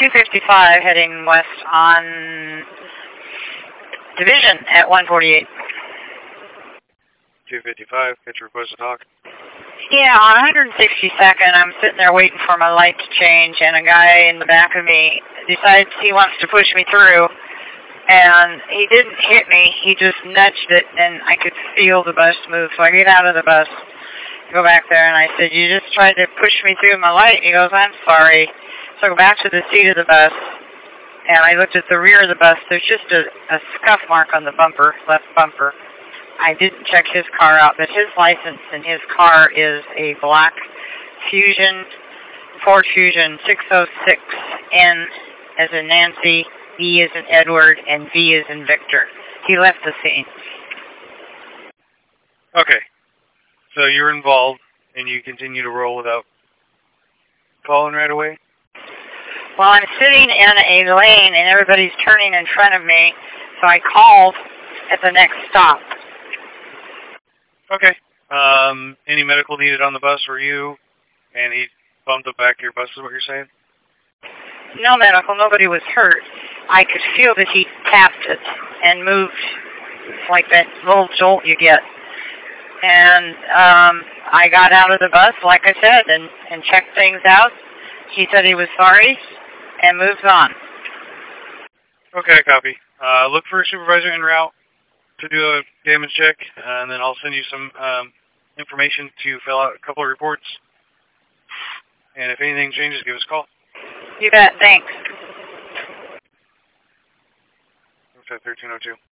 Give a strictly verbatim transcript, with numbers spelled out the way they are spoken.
two fifty-five heading west on Division at one forty-eight. two fifty-five, get your request to talk. Yeah, on one sixty-second, I'm sitting there waiting for my light to change, and a guy in the back of me decides he wants to push me through. And he didn't hit me, he just nudged it, and I could feel the bus move. So I get out of the bus, go back there, and I said, you just tried to push me through my light. He goes, I'm sorry. So I go back to the seat of the bus, and I looked at the rear of the bus. There's just a, a scuff mark on the bumper, left bumper. I didn't check his car out, but his license in his car is a black Fusion, Ford Fusion six oh six N as in Nancy, E as in Edward, and V as in Victor. He left the scene. Okay. So you're involved, and you continue to roll without falling right away? Well, I'm sitting in a lane, and everybody's turning in front of me, so I called at the next stop. Okay. Um, any medical needed on the bus for you? And he bumped the back of your bus is what you're saying? No medical. Nobody was hurt. I could feel that he tapped it and moved like that little jolt you get. And um, I got out of the bus, like I said, and, and checked things out. He said he was sorry and moved on. Okay, copy. Uh, look for a supervisor en route to do a damage check, and then I'll send you some um, information to fill out a couple of reports. And if anything changes, give us a call. You bet. Thanks. thirteen oh two.